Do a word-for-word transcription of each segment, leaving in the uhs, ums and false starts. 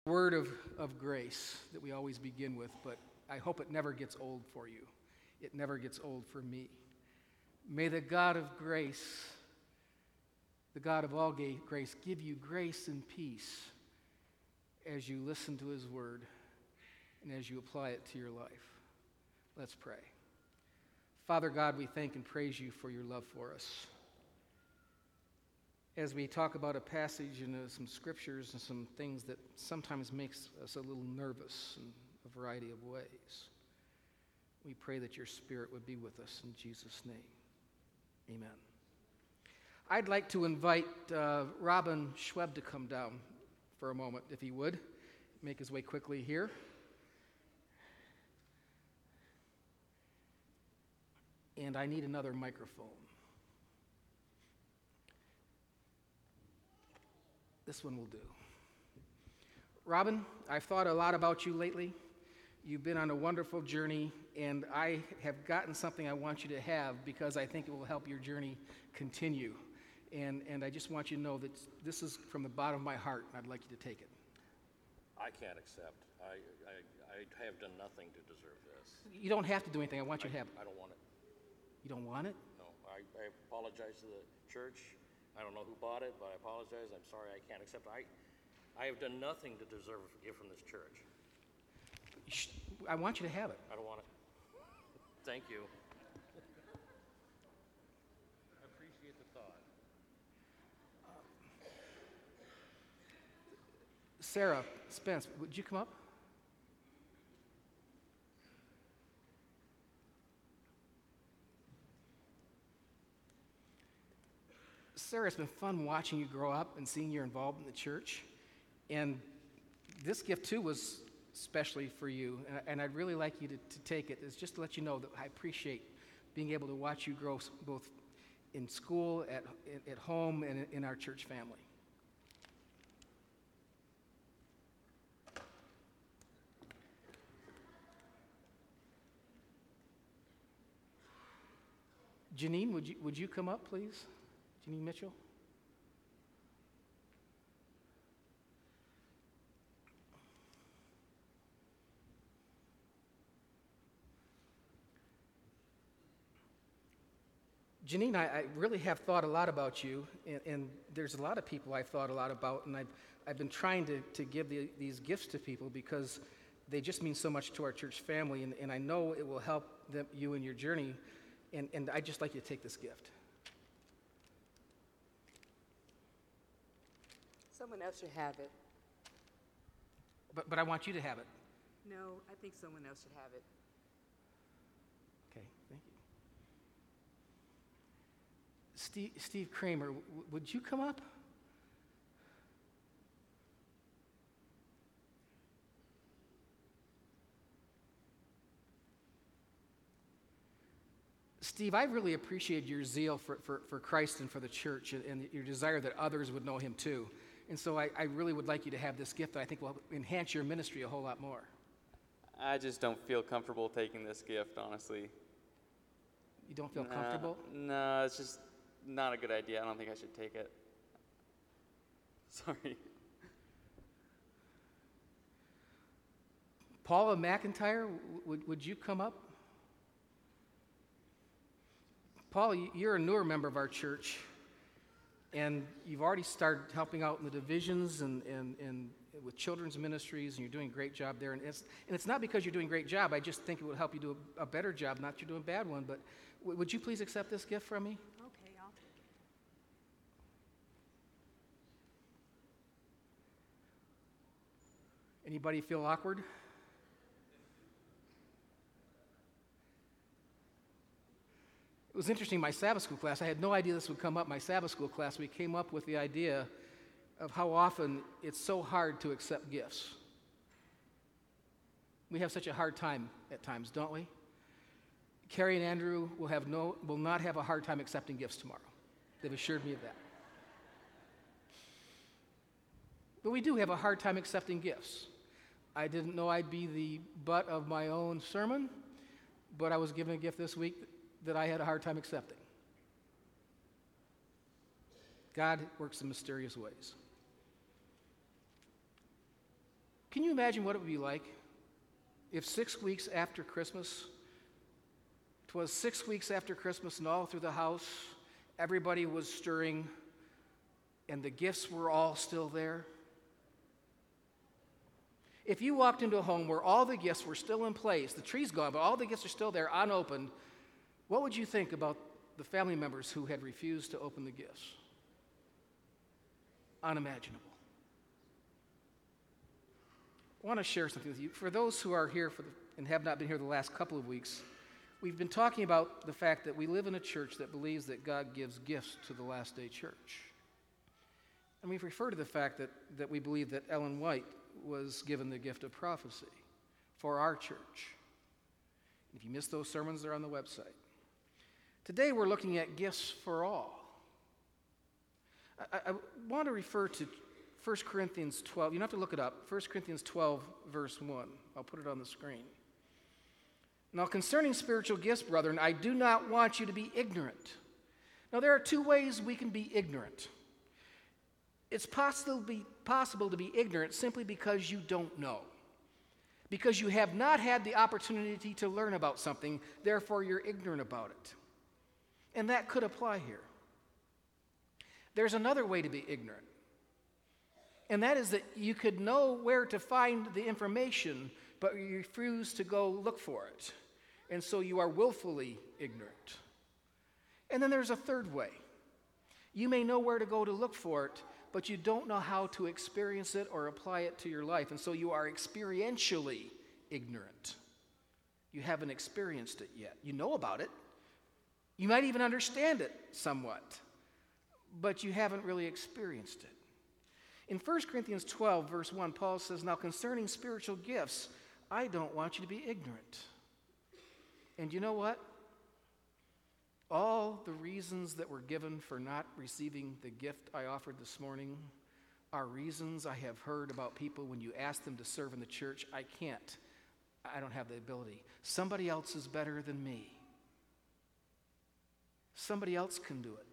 Word of, of grace that we always begin with, but I hope it never gets old for you. It never gets old for me. May the God of grace, the God of all ga- grace, give you grace and peace as you listen to his word and as you apply it to your life. Let's pray. Father God, we thank and praise you for your love for us. As we talk about a passage and uh, some scriptures and some things that sometimes makes us a little nervous in a variety of ways, we pray that your Spirit would be with us in Jesus' name. Amen. I'd like to invite uh, Robin Schweb to come down for a moment, if he would, make his way quickly here. And I need another microphone. This one will do. Robin, I've thought a lot about you lately. You've been on a wonderful journey, and I have gotten something I want you to have because I think it will help your journey continue. And, and I just want you to know that this is from the bottom of my heart, and I'd like you to take it. I can't accept. I, I, I have done nothing to deserve this. You don't have to do anything. I want you I, to have it. I don't want it. You don't want it? No. I, I apologize to the church. I don't know who bought it, but I apologize. I'm sorry I can't accept it. I, I have done nothing to deserve a gift from this church. I want you to have it. I don't want it. Thank you. I appreciate the thought. Sarah Spence, would you come up? Sarah, it's been fun watching you grow up and seeing you're involved in the church. And this gift, too, was especially for you. And, and I'd really like you to, to take it. It's just to let you know that I appreciate being able to watch you grow both in school, at, at home, and in our church family. Janine, would you, would you come up, please? Janine Mitchell? Janine, I, I really have thought a lot about you, and, and there's a lot of people I've thought a lot about, and I've, I've been trying to, to give the, these gifts to people because they just mean so much to our church family, and, and I know it will help them, you in your journey, and, and I'd just like you to take this gift. Someone else should have it. But, but I want you to have it. No, I think someone else should have it. Okay, thank you. Steve, Steve Kramer, w- would you come up? Steve, I really appreciate your zeal for, for, for Christ and for the church, and, and your desire that others would know him too. And so I, I really would like you to have this gift that I think will enhance your ministry a whole lot more. I just don't feel comfortable taking this gift, honestly. You don't feel Nah, comfortable? No, it's just not a good idea. I don't think I should take it. Sorry. Paula McIntyre, w- would, would you come up? Paula, you're a newer member of our church, and you've already started helping out in the divisions and, and, and with children's ministries, and you're doing a great job there. And it's, and it's not because you're doing a great job. I just think it would help you do a, a better job, not that you're doing a bad one. But w- would you please accept this gift from me? Okay, I'll take it. Anybody feel awkward? It was interesting, my Sabbath school class, I had no idea this would come up. My Sabbath school class, we came up with the idea of how often it's so hard to accept gifts. We have such a hard time at times, don't we? Carrie and Andrew will, have no, will not have a hard time accepting gifts tomorrow. They've assured me of that. But we do have a hard time accepting gifts. I didn't know I'd be the butt of my own sermon, but I was given a gift this week that I had a hard time accepting. God works in mysterious ways. Can you imagine what it would be like if six weeks after Christmas, it was six weeks after Christmas and all through the house, everybody was stirring and the gifts were all still there? If you walked into a home where all the gifts were still in place, the tree's gone, but all the gifts are still there, unopened, what would you think about the family members who had refused to open the gifts? Unimaginable. I want to share something with you. For those who are here for the, and have not been here the last couple of weeks, we've been talking about the fact that we live in a church that believes that God gives gifts to the last day church. And we've referred to the fact that, that we believe that Ellen White was given the gift of prophecy for our church. If you missed those sermons, they're on the website. Today we're looking at gifts for all. I, I want to refer to First Corinthians twelve. You don't have to look it up. First Corinthians twelve, verse one. I'll put it on the screen. Now, concerning spiritual gifts, brethren, I do not want you to be ignorant. Now, there are two ways we can be ignorant. It's possible to be, possible to be ignorant simply because you don't know. Because you have not had the opportunity to learn about something, therefore you're ignorant about it. And that could apply here. There's another way to be ignorant. And that is that you could know where to find the information, but you refuse to go look for it. And so you are willfully ignorant. And then there's a third way. You may know where to go to look for it, but you don't know how to experience it or apply it to your life. And so you are experientially ignorant. You haven't experienced it yet. You know about it. You might even understand it somewhat, but you haven't really experienced it. In First Corinthians twelve, verse one, Paul says, now concerning spiritual gifts, I don't want you to be ignorant. And you know what? All the reasons that were given for not receiving the gift I offered this morning are reasons I have heard about people when you ask them to serve in the church. I can't. I don't have the ability. Somebody else is better than me. Somebody else can do it.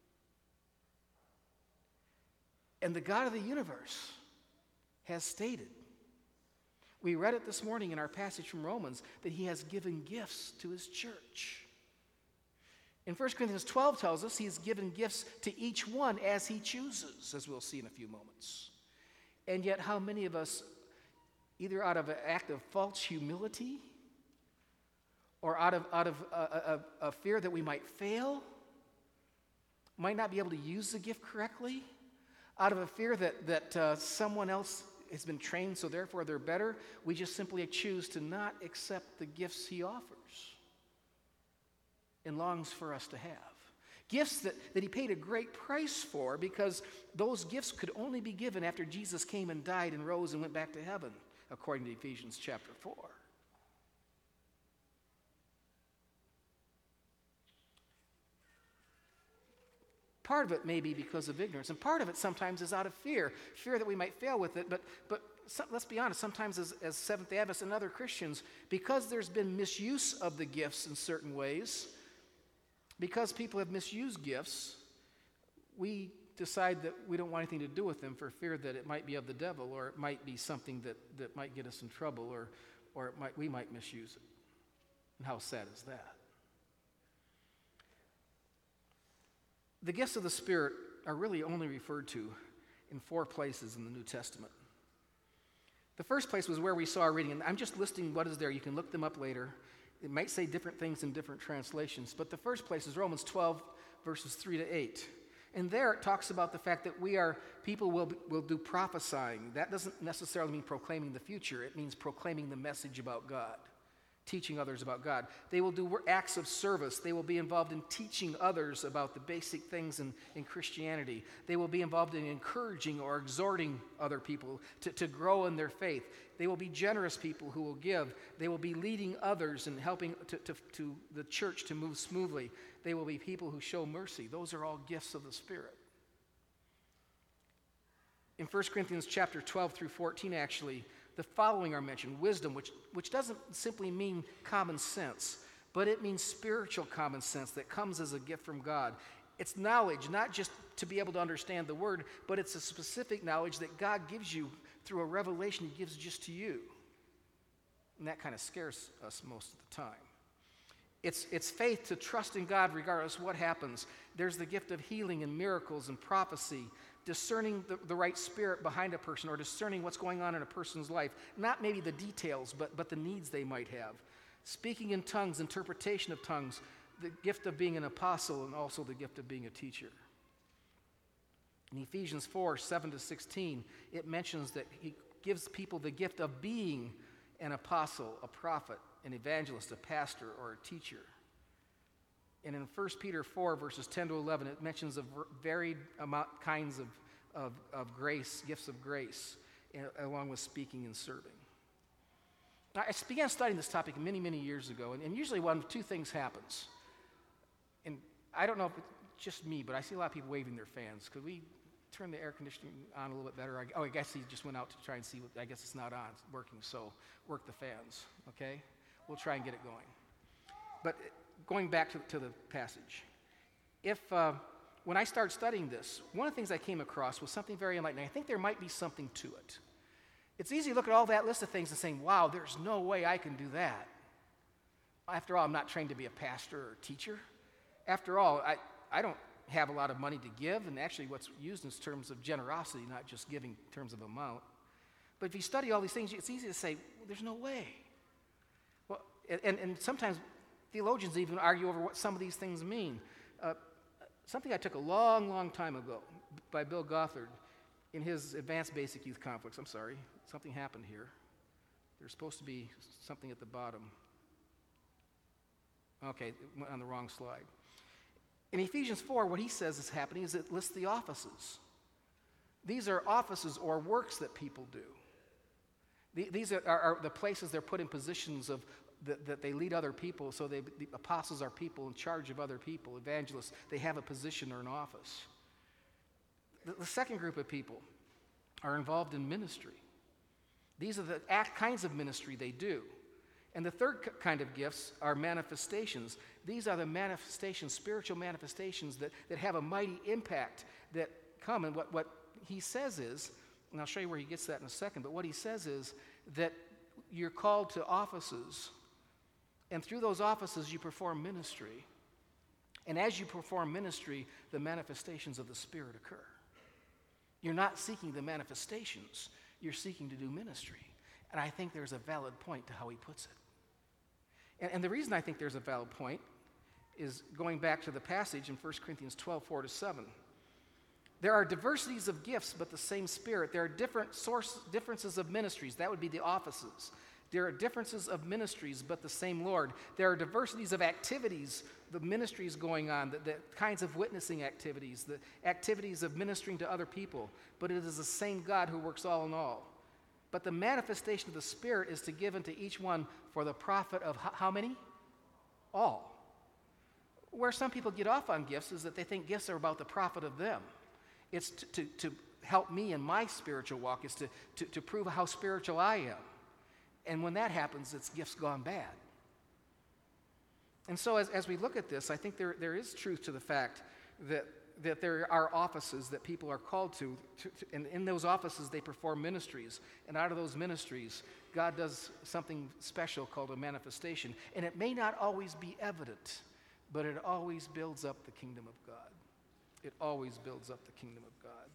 And the God of the universe has stated, we read it this morning in our passage from Romans, that he has given gifts to his church. In First Corinthians twelve tells us he has given gifts to each one as he chooses, as we'll see in a few moments. And yet how many of us, either out of an act of false humility or out of, out of a, a, a fear that we might fail, might not be able to use the gift correctly, out of a fear that, that uh, someone else has been trained, so therefore they're better, we just simply choose to not accept the gifts he offers and longs for us to have. Gifts that, that he paid a great price for, because those gifts could only be given after Jesus came and died and rose and went back to heaven, according to Ephesians chapter four. Part of it may be because of ignorance, and part of it sometimes is out of fear, fear that we might fail with it. But, but so, let's be honest, sometimes as, as Seventh-day Adventists and other Christians, because there's been misuse of the gifts in certain ways, because people have misused gifts, we decide that we don't want anything to do with them for fear that it might be of the devil, or it might be something that, that might get us in trouble, or, or it might, we might misuse it. And how sad is that? The gifts of the Spirit are really only referred to in four places in the New Testament. The first place was where we saw our reading, and I'm just listing what is there. You can look them up later. It might say different things in different translations, but the first place is Romans twelve, verses three to eight. And there it talks about the fact that we are, people will, will do prophesying. That doesn't necessarily mean proclaiming the future. It means proclaiming the message about God, teaching others about God. They will do acts of service. They will be involved in teaching others about the basic things in, in Christianity. They will be involved in encouraging or exhorting other people to, to grow in their faith. They will be generous people who will give. They will be leading others and helping to, to, to the church to move smoothly. They will be people who show mercy. Those are all gifts of the Spirit. In First Corinthians chapter twelve through fourteen, actually, the following are mentioned. Wisdom, which, which doesn't simply mean common sense, but it means spiritual common sense that comes as a gift from God. It's knowledge, not just to be able to understand the word, but it's a specific knowledge that God gives you through a revelation he gives just to you. And that kind of scares us most of the time. It's, it's faith to trust in God regardless of what happens. There's the gift of healing and miracles and prophecy, discerning the, the right spirit behind a person or discerning what's going on in a person's life. Not maybe the details, but, but the needs they might have. Speaking in tongues, interpretation of tongues, the gift of being an apostle, and also the gift of being a teacher. In Ephesians four, seven to sixteen, it mentions that he gives people the gift of being an apostle, a prophet, an evangelist, a pastor, or a teacher. And in First Peter four, verses ten to eleven, it mentions of varied amount, kinds of, of, of grace, gifts of grace, and, along with speaking and serving. Now, I began studying this topic many, many years ago, and, and usually one of two things happens. And I don't know if it's just me, but I see a lot of people waving their fans. Could we turn the air conditioning on a little bit better? I, oh, I guess he just went out to try and see what, I guess it's not on, it's working, so work the fans, okay? We'll try and get it going. But going back to, to the passage, if, uh, when I started studying this, one of the things I came across was something very enlightening. I think there might be something to it. It's easy to look at all that list of things and saying, wow, there's no way I can do that. After all, I'm not trained to be a pastor or a teacher. After all, I, I don't have a lot of money to give, and actually what's used in terms of generosity, not just giving in terms of amount. But if you study all these things, it's easy to say, well, there's no way. Well, and, and sometimes theologians even argue over what some of these things mean. Uh, something I took a long, long time ago by Bill Gothard in his Advanced Basic Youth Conflicts. I'm sorry, something happened here. There's supposed to be something at the bottom. Okay, it went on the wrong slide. In Ephesians four, what he says is happening is it lists the offices. These are offices or works that people do. These are, are, are the places they're put in positions of that, that they lead other people. So they, the apostles are people in charge of other people. Evangelists, they have a position or an office. The, the second group of people are involved in ministry. These are the act, kinds of ministry they do. And the third k- kind of gifts are manifestations. These are the manifestations, spiritual manifestations that, that have a mighty impact that come. And what, what he says is, and I'll show you where he gets that in a second, but what he says is that you're called to offices, and through those offices you perform ministry. And as you perform ministry, the manifestations of the Spirit occur. You're not seeking the manifestations, you're seeking to do ministry. And I think there's a valid point to how he puts it. And, and the reason I think there's a valid point is going back to the passage in First Corinthians twelve, four to seven. There are diversities of gifts, but the same Spirit. There are different source, differences of ministries. That would be the offices. There are differences of ministries, but the same Lord. There are diversities of activities, the ministries going on, the, the kinds of witnessing activities, the activities of ministering to other people. But it is the same God who works all in all. But the manifestation of the Spirit is to give unto each one for the profit of h- how many? All. Where some people get off on gifts is that they think gifts are about the profit of them. It's to, to, to help me in my spiritual walk. It's to, to, to prove how spiritual I am. And when that happens, it's gifts gone bad. And so as, as we look at this, I think there, there is truth to the fact that that there are offices that people are called to, to, to, and in those offices they perform ministries. And out of those ministries, God does something special called a manifestation. And it may not always be evident, but it always builds up the kingdom of God. It always builds up the kingdom of God.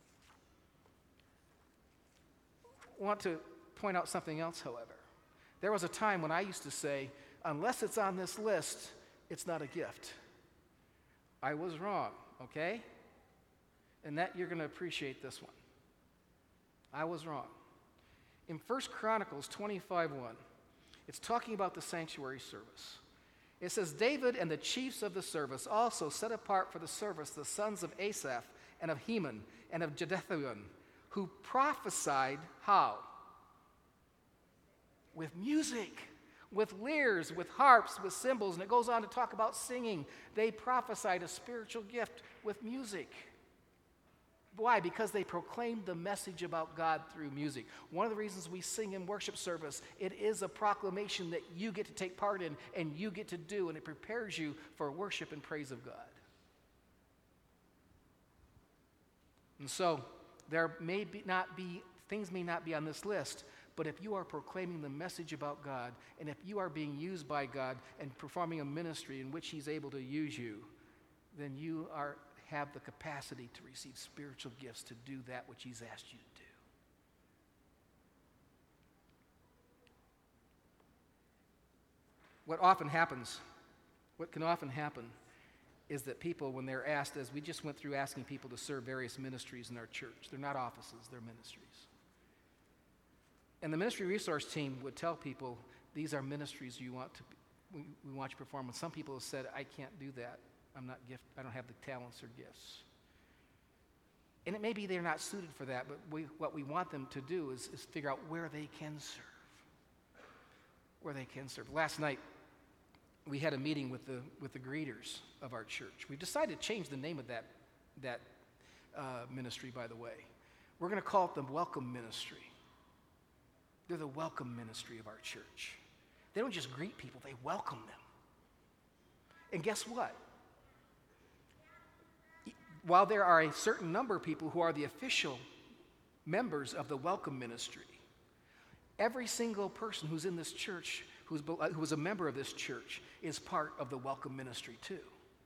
I want to point out something else, however. There was a time when I used to say, unless it's on this list, it's not a gift. I was wrong. Okay? And that you're going to appreciate this one. I was wrong. In First Chronicles twenty-five one, it's talking about the sanctuary service. It says, David and the chiefs of the service also set apart for the service the sons of Asaph and of Heman and of Jeduthun, who prophesied how? With music. With lyres, with harps, with cymbals, and it goes on to talk about singing. They prophesied a spiritual gift with music. Why? Because they proclaimed the message about God through music. One of the reasons we sing in worship service, it is a proclamation that you get to take part in and you get to do, and it prepares you for worship and praise of God. And so there may be not be things may not be on this list, but if you are proclaiming the message about God, and if you are being used by God and performing a ministry in which He's able to use you, then you are, have the capacity to receive spiritual gifts to do that which He's asked you to do. What often happens, what can often happen, is that people, when they're asked, as we just went through asking people to serve various ministries in our church, they're not offices, they're ministries. And the ministry resource team would tell people, these are ministries you want to, we, we want you to perform. And some people have said, I can't do that. I'm not gift, I don't have the talents or gifts. And it may be they're not suited for that, but we, what we want them to do is, is figure out where they can serve. Where they can serve. Last night, we had a meeting with the with the greeters of our church. We've decided to change the name of that, that uh, ministry, by the way. We're going to call it the Welcome Ministry. They're the welcome ministry of our church. They don't just greet people, they welcome them. And guess what? While there are a certain number of people who are the official members of the welcome ministry, every single person who's in this church, who's, who is a member of this church, is part of the welcome ministry too.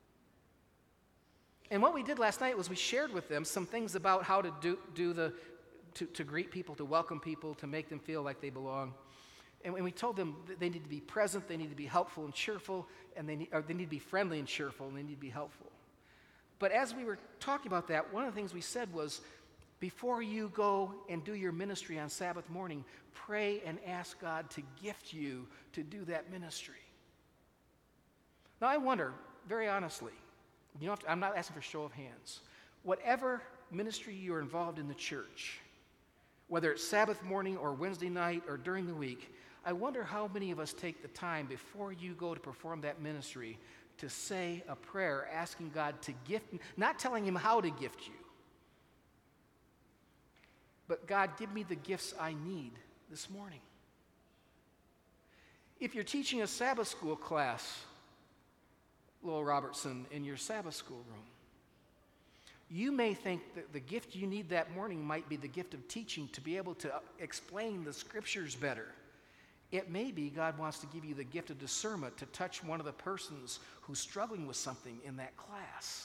And what we did last night was we shared with them some things about how to do, do the, to, to greet people, to welcome people, to make them feel like they belong. And, and we told them that they need to be present, they need to be helpful and cheerful, and they need, or they need to be friendly and cheerful, and they need to be helpful. But as we were talking about that, one of the things we said was, before you go and do your ministry on Sabbath morning, pray and ask God to gift you to do that ministry. Now I wonder, very honestly, you don't have to, I'm not asking for show of hands. Whatever ministry you're involved in the church, whether it's Sabbath morning or Wednesday night or during the week, I wonder how many of us take the time before you go to perform that ministry to say a prayer asking God to gift, not telling Him how to gift you, but God, give me the gifts I need this morning. If you're teaching a Sabbath school class, Lowell Robertson, in your Sabbath school room, you may think that the gift you need that morning might be the gift of teaching to be able to explain the scriptures better. It may be God wants to give you the gift of discernment to touch one of the persons who's struggling with something in that class.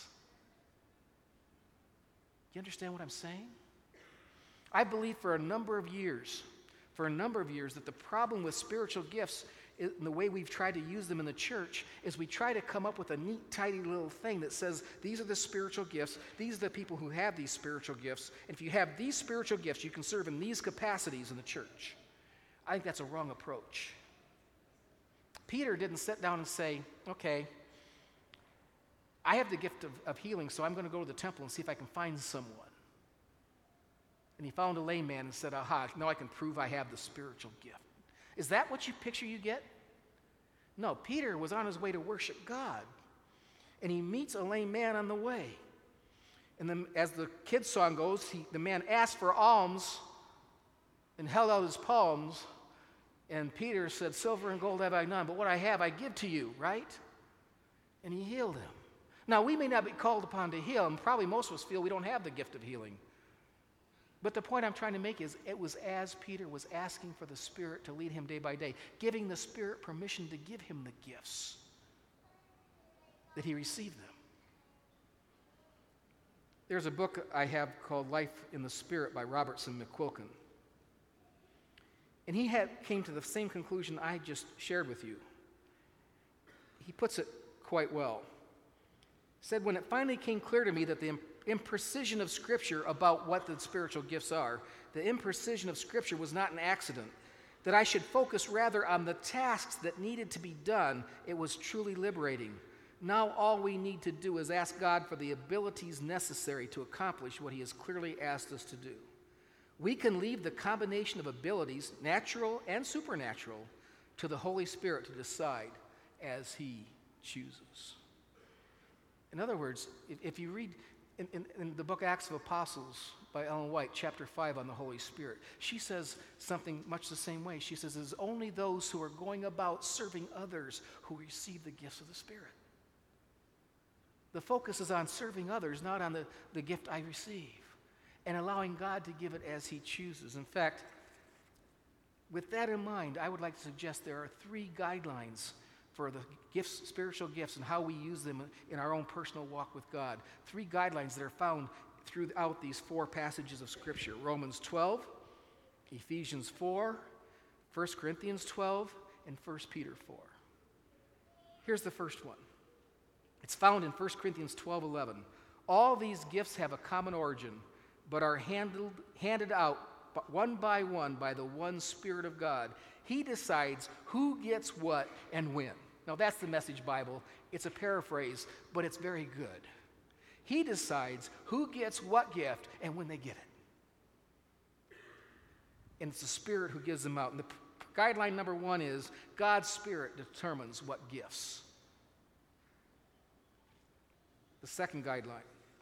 You understand what I'm saying? I believe for a number of years, for a number of years, that the problem with spiritual gifts in the way we've tried to use them in the church is we try to come up with a neat, tidy little thing that says, these are the spiritual gifts, these are the people who have these spiritual gifts, and if you have these spiritual gifts, you can serve in these capacities in the church. I think that's a wrong approach. Peter didn't sit down and say, okay, I have the gift of, of healing, so I'm going to go to the temple and see if I can find someone. And he found a lame man and said, aha, now I can prove I have the spiritual gift. Is that what you picture you get? No, Peter was on his way to worship God. And he meets a lame man on the way. And then, as the kids' song goes, he, the man asked for alms and held out his palms. And Peter said, silver and gold have I none, but what I have I give to you, right? And he healed him. Now, we may not be called upon to heal, and probably most of us feel we don't have the gift of healing. But the point I'm trying to make is, it was as Peter was asking for the Spirit to lead him day by day, giving the Spirit permission to give him the gifts, that he received them. There's a book I have called Life in the Spirit by Robertson McQuilkin. And he had, came to the same conclusion I just shared with you. He puts it quite well. He said, when it finally came clear to me that the imprecision of Scripture about what the spiritual gifts are, the imprecision of Scripture was not an accident, that I should focus rather on the tasks that needed to be done, it was truly liberating. Now all we need to do is ask God for the abilities necessary to accomplish what He has clearly asked us to do. We can leave the combination of abilities, natural and supernatural, to the Holy Spirit to decide as He chooses. In other words, if, if you read in, in, in the book Acts of Apostles by Ellen White, chapter five on the Holy Spirit, she says something much the same way. She says, it's only those who are going about serving others who receive the gifts of the Spirit. The focus is on serving others, not on the, the gift I receive. and allowing God to give it as he chooses. In fact, with that in mind, I would like to suggest there are three guidelines for the gifts, spiritual gifts, and how we use them in our own personal walk with God. Three guidelines that are found throughout these four passages of Scripture: Romans twelve, Ephesians four, First Corinthians twelve, and First Peter four. Here's the first one. It's found in First Corinthians twelve eleven. All these gifts have a common origin, but are handled, handed out one by one by the one Spirit of God. He decides who gets what and when. Now, that's the Message Bible. It's a paraphrase, but it's very good. He decides who gets what gift and when they get it. And it's the Spirit who gives them out. And the guideline number one is God's Spirit determines what gifts. The second guideline,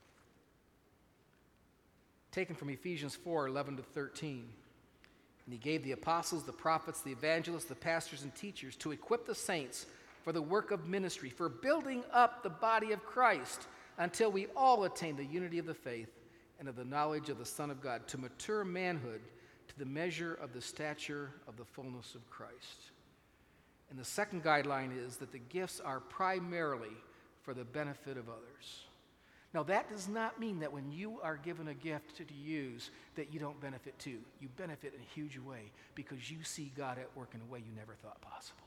taken from Ephesians four eleven to thirteen. And he gave the apostles, the prophets, the evangelists, the pastors, and teachers to equip the saints for the work of ministry, for building up the body of Christ, until we all attain the unity of the faith and of the knowledge of the Son of God, to mature manhood, to the measure of the stature of the fullness of Christ. And the second guideline is that the gifts are primarily for the benefit of others. Now, that does not mean that when you are given a gift to, to use that you don't benefit too. You benefit in a huge way because you see God at work in a way you never thought possible.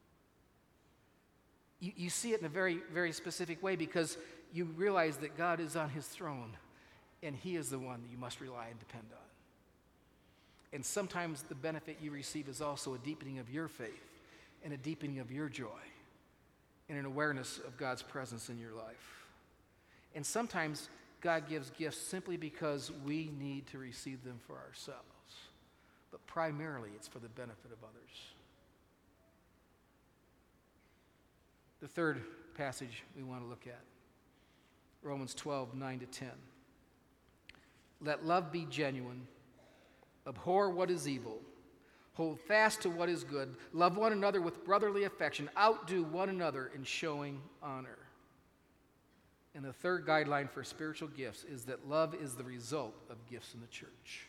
You, you see it in a very, very specific way because you realize that God is on his throne and he is the one that you must rely and depend on. And sometimes the benefit you receive is also a deepening of your faith and a deepening of your joy and an awareness of God's presence in your life. And sometimes God gives gifts simply because we need to receive them for ourselves. But primarily, it's for the benefit of others. The third passage we want to look at, Romans twelve nine to ten. Let love be genuine. Abhor what is evil. Hold fast to what is good. Love one another with brotherly affection. Outdo one another in showing honor. And the third guideline for spiritual gifts is that love is the result of gifts in the church.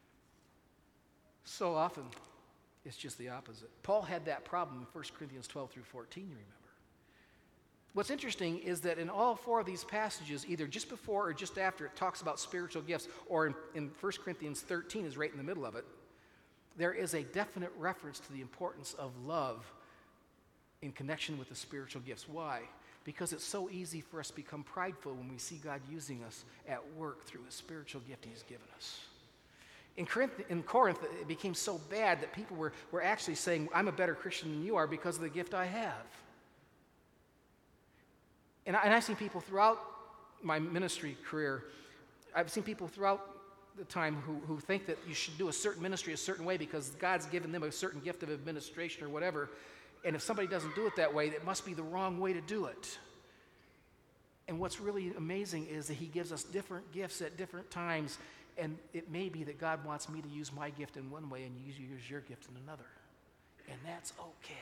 So often, it's just the opposite. Paul had that problem in First Corinthians twelve through fourteen, you remember. What's interesting is that in all four of these passages, either just before or just after it talks about spiritual gifts, or in, in First Corinthians thirteen is right in the middle of it, there is a definite reference to the importance of love in connection with the spiritual gifts. Why? Because it's so easy for us to become prideful when we see God using us at work through a spiritual gift he's given us. In Corinth, in Corinth, it became so bad that people were, were actually saying, I'm a better Christian than you are because of the gift I have. And, I, and I've seen people throughout my ministry career, I've seen people throughout the time who, who think that you should do a certain ministry a certain way because God's given them a certain gift of administration or whatever. And if somebody doesn't do it that way, it must be the wrong way to do it. And what's really amazing is that he gives us different gifts at different times, and it may be that God wants me to use my gift in one way and you use your gift in another. And that's okay.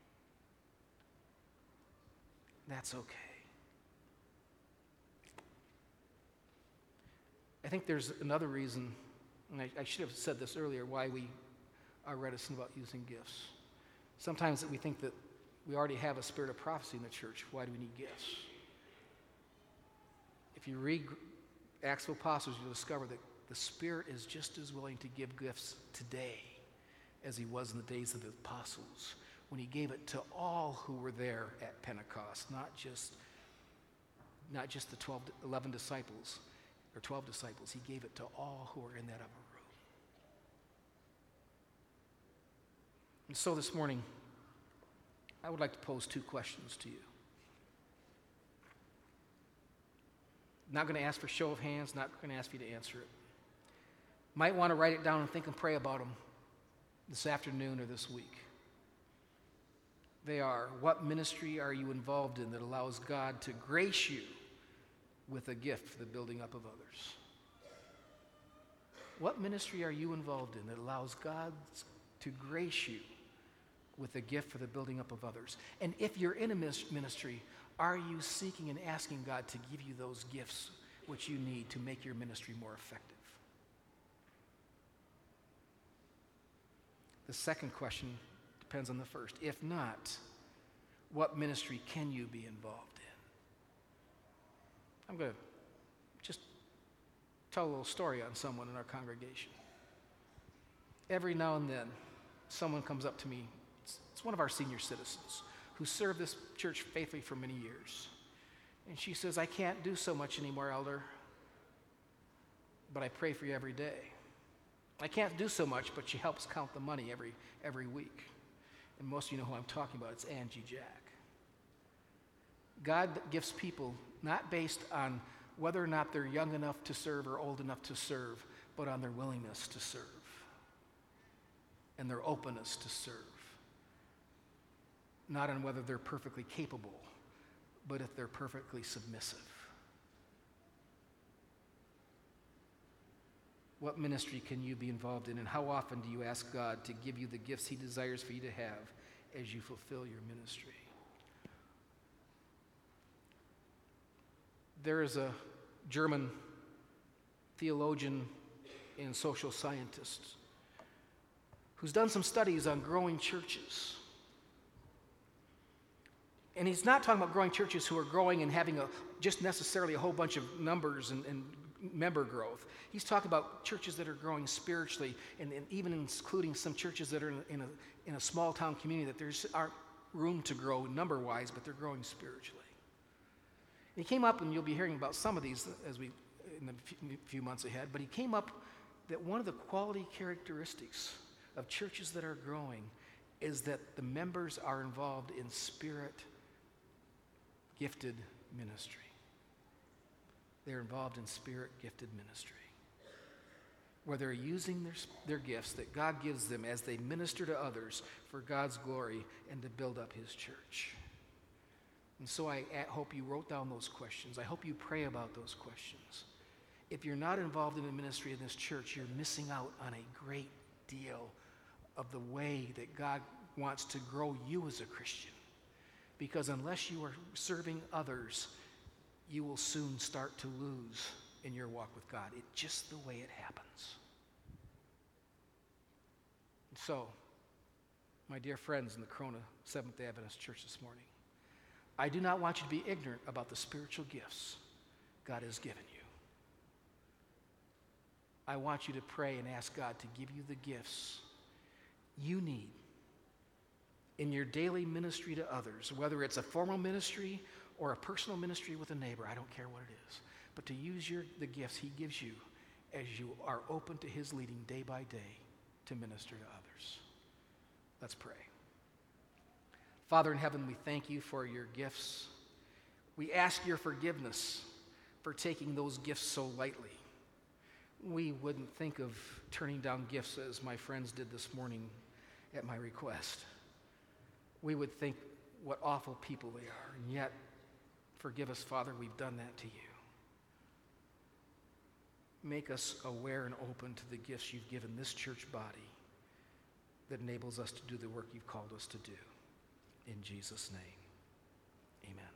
That's okay. I think there's another reason, and I, I should have said this earlier, why we are reticent about using gifts. Sometimes we think that we already have a spirit of prophecy in the church. Why do we need gifts? If you read Acts of Apostles, you'll discover that the Spirit is just as willing to give gifts today as he was in the days of the apostles, when he gave it to all who were there at Pentecost, not just, not just the twelve, eleven disciples or twelve disciples. He gave it to all who were in that upper room. And so this morning, I would like to pose two questions to you. Not going to ask for show of hands, not going to ask you to answer it. Might want to write it down and think and pray about them this afternoon or this week. They are, what ministry are you involved in that allows God to grace you with a gift for the building up of others? What ministry are you involved in that allows God to grace you with a gift for the building up of others? And if you're in a ministry, are you seeking and asking God to give you those gifts which you need to make your ministry more effective? The second question depends on the first. If not, what ministry can you be involved in? I'm going to just tell a little story on someone in our congregation. Every now and then, someone comes up to me. It's, it's one of our senior citizens who served this church faithfully for many years. And she says, I can't do so much anymore, Elder, but I pray for you every day. I can't do so much, but she helps count the money every, every week. And most of you know who I'm talking about. It's Angie Jack. God gifts people not based on whether or not they're young enough to serve or old enough to serve, but on their willingness to serve and their openness to serve. Not on whether they're perfectly capable, but if they're perfectly submissive. What ministry can you be involved in, and how often do you ask God to give you the gifts he desires for you to have as you fulfill your ministry? There is a German theologian and social scientist who's done some studies on growing churches. And he's not talking about growing churches who are growing and having a, just necessarily a whole bunch of numbers and, and member growth. He's talking about churches that are growing spiritually, and, and even including some churches that are in, in, a, in a small town community that there's aren't room to grow number-wise, but they're growing spiritually. And he came up, and you'll be hearing about some of these as we in the few, few months ahead, but he came up that one of the quality characteristics of churches that are growing is that the members are involved in spirit-gifted ministry. They're involved in spirit-gifted ministry, where they're using their, their gifts that God gives them as they minister to others for God's glory and to build up his church. And so I hope you wrote down those questions. I hope you pray about those questions. If you're not involved in the ministry in this church, you're missing out on a great deal of the way that God wants to grow you as a Christian. Because unless you are serving others, you will soon start to lose in your walk with God. It's just the way it happens. And so, my dear friends in the Corona Seventh-day Adventist Church this morning, I do not want you to be ignorant about the spiritual gifts God has given you. I want you to pray and ask God to give you the gifts you need in your daily ministry to others, whether it's a formal ministry or a personal ministry with a neighbor. I don't care what it is, but to use your, the gifts he gives you as you are open to his leading day by day to minister to others. Let's pray. Father in heaven, we thank you for your gifts. We ask your forgiveness for taking those gifts so lightly. We wouldn't think of turning down gifts as my friends did this morning at my request. We would think what awful people they are, and yet, forgive us, Father, we've done that to you. Make us aware and open to the gifts you've given this church body that enables us to do the work you've called us to do. In Jesus' name, amen.